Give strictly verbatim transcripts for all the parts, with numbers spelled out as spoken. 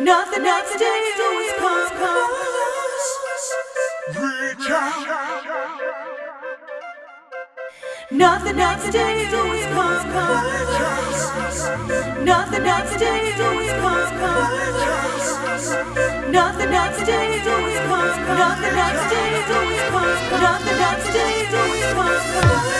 Nothing else to do is come close. Reach out. Nothing else to do is come close. Nothing else to do is come close. Nothing else to do is come close. Nothing else to do is come close. Nothing else to do is come close.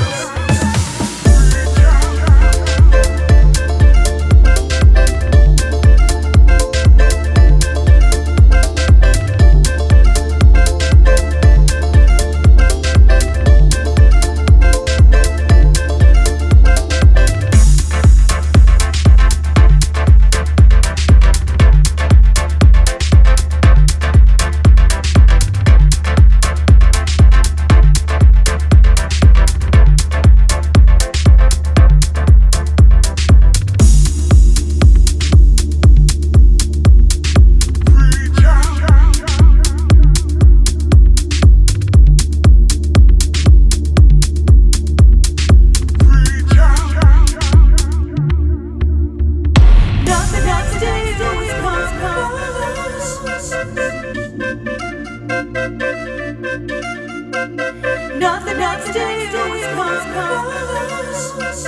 Nothing else to do is come close.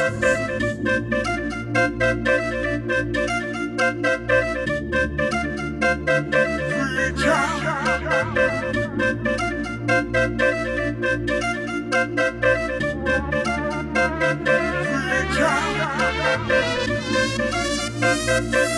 Reach out. Reach out.